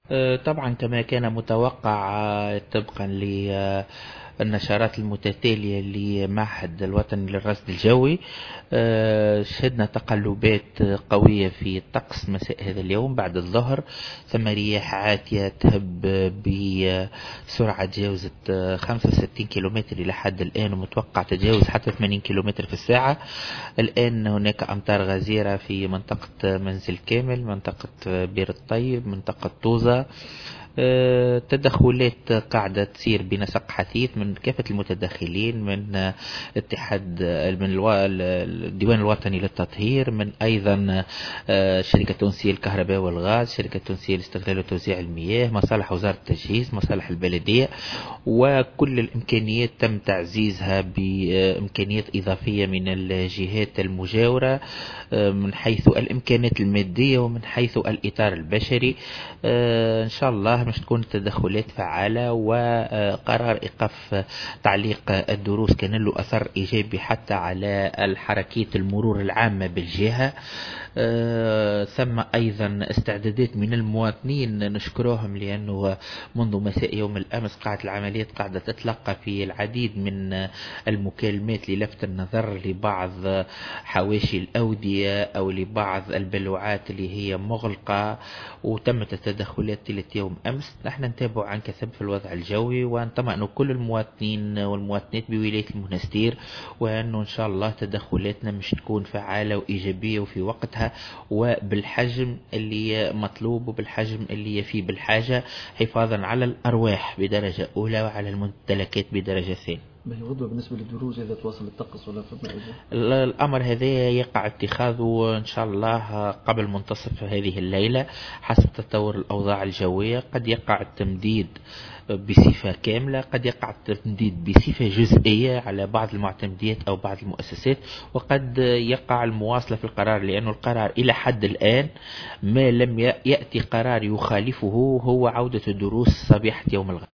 طبعا كما كان متوقع، طبقا للنشرات المتتالية لمعهد الوطني للرصد الجوي. شهدنا تقلبات قوية في الطقس مساء هذا اليوم بعد الظهر. ثم رياح عاتية تهب بسرعة تجاوزت 65 كيلومتر إلى حد الآن، ومتوقع تجاوز حتى 80 كيلومتر في الساعة. الآن هناك أمطار غزيرة في منطقة منزل كامل، منطقة بير الطيب، منطقة طوزة. تدخلات قاعدة تصير بنسق حثيث من كافة المتدخلين، من اتحاد من الديوان الوطني للتطهير، من أيضا شركة تونسية الكهرباء والغاز، شركة تونسية لاستغلال وتوزيع المياه، مصالح وزارة التجهيز، مصالح البلدية. وكل الإمكانيات تم تعزيزها بإمكانيات إضافية من الجهات المجاورة، من حيث الإمكانات المادية ومن حيث الإطار البشري. إن شاء الله مش تكون تدخلات فعالة. وقرار إيقاف تعليق الدروس كان له أثر إيجابي حتى على الحركية المرور العامة بالجهة. ثم أيضا استعدادات من المواطنين نشكرهم، لأنه منذ مساء يوم الأمس قاعة العمليات قاعدة تتلقى في العديد من المكالمات للفت النظر لبعض حواشي الأودية أو لبعض البلوعات اللي هي مغلقة، وتمت التدخلات ثلاث يوم أمس. نحن نتابع عن كثب في الوضع الجوي، ونطمئن كل المواطنين والمواطنات بولاية المنستير، وأنه إن شاء الله تدخلاتنا مش تكون فعالة وإيجابية وفي وقتها وبالحجم اللي مطلوب وبالحجم اللي فيه بالحاجة، حفاظا على الأرواح بدرجة أولى وعلى الممتلكات بدرجة ثانية. غدوة بالنسبة للدروس إذا تواصل الطقس ولا الأمر هذا يقع اتخاذه إن شاء الله قبل منتصف هذه الليلة حسب تطور الأوضاع الجوية. قد يقع التمديد بصفة كاملة، قد يقع التمديد بصفة جزئية على بعض المعتمديات أو بعض المؤسسات، وقد يقع المواصلة في القرار، لأن القرار إلى حد الآن ما لم يأتي قرار يخالفه هو عودة الدروس صبيحة يوم الغد.